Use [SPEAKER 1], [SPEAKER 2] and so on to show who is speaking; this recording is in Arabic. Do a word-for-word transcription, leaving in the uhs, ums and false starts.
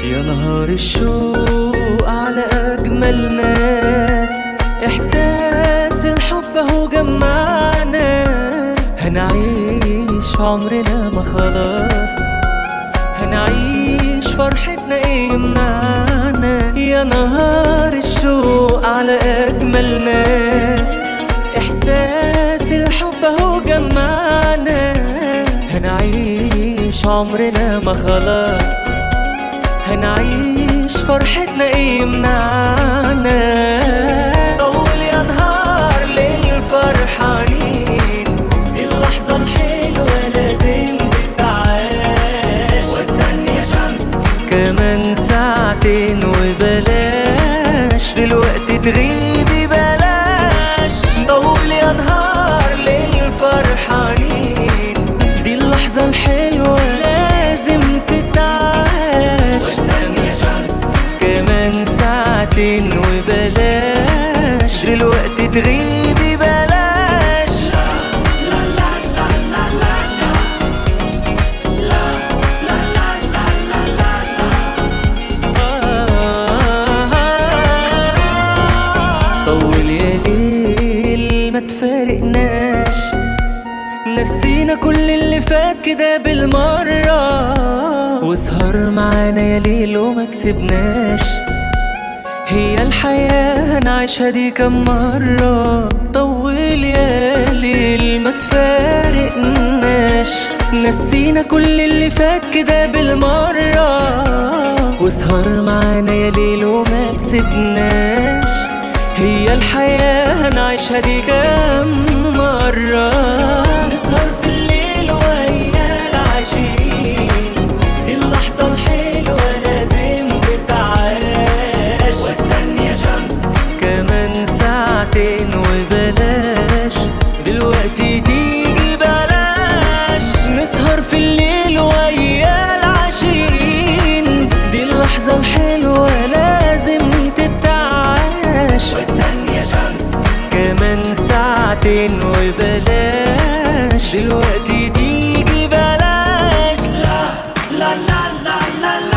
[SPEAKER 1] يا نهار الشوق على أجمل ناس، إحساس الحب هو جمعنا. هنعيش عمرنا ما خلاص، هنعيش فرحتنا ايه يمنعنا. يا نهار الشوق على أجمل ناس، إحساس الحب هو جمعنا. هنعيش عمرنا ما خلاص، هنعيش فرحتنا ايه يمنعنا. طول يا نهار ليل فرحانين، اللحظة الحلوة لازم تتعاش. واستني يا شمس كمان ساعتين وبلاش دلوقتي تغيبي بلاش. طول يا نهار ليل فرحانين، دي اللحظة الحلوة لازم تتعاش. واستني يا شمس كمان ساعتين وبلاش دلوقتي تغيبي بلاش. لا لا لا لا لا لا لا لا لا لا لا. طول يا ليل ما تفارقناش، نسينا كل اللي فات كده بالمرة. واسهر معانا يا ليل وما تسيبناش، هي الحياة هنعيشها دي كم مرة. طول يا ليل ما تفارقناش، نسينا كل اللي فات كده بالمرة. واسهر معانا يا ليل وما تسيبناش، هي الحياة هنعيشها دي كم مرة. نسهر في الليل ويا العاشقين، اللحظة الحلوة لازم تتعاش. واستني يا شمس كمان ساعتين وبلاش دلوقتي تيجي بلاش. نسهر في الليل ويا العاشقين، دي اللحظة الحلوة لازم تتعاش. واستني يا شمس كمان ساعتين وبلاش دلوقتي تيجي بلاش. لا لا لا لا لا